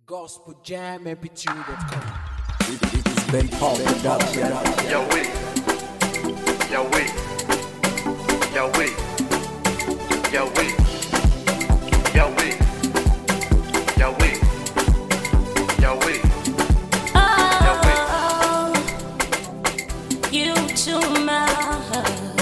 GospelJamMP3.com. It's Ben Paul production. Yahweh, Yahweh, Yahweh, Yahweh, Yahweh, Yahweh, Yahweh, Yahweh. You too much.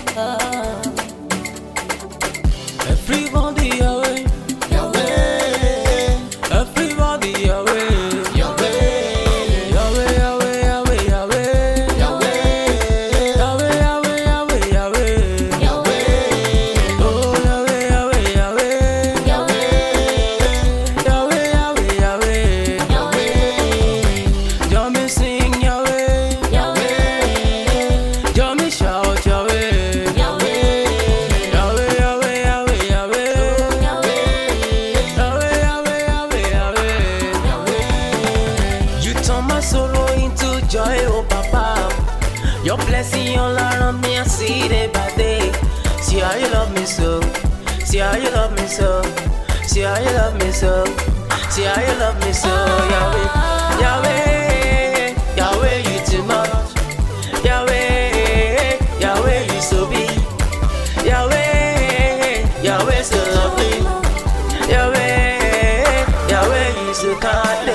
Everybody Yahweh, Yahweh. Everybody Yahweh, Yahweh. Yahweh, Yahweh, Yahweh, Yahweh. Yahweh, Yahweh, Yahweh, Yahweh, Yahweh. Oh, Yahweh, Yahweh, Yahweh. Yahweh, Yahweh, Yahweh, Yahweh. Join me sing Yahweh, Yahweh. Join me shout Yahweh, Yahweh. Yahweh, Yahweh, Yahweh, Yahweh. Yahweh, Yahweh, Yahweh, Yahweh. You turn my sorrow into joy, oh Papa. Your blessing all around me, I see day by day. See how you love me so. See how you love me so. See how you love me so. See how you love me so. Yahweh, Yahweh, Yahweh, you too much. Yahweh, Yahweh, you so big. Yahweh, Yahweh, so lovely. Yahweh, Yahweh, you so kind.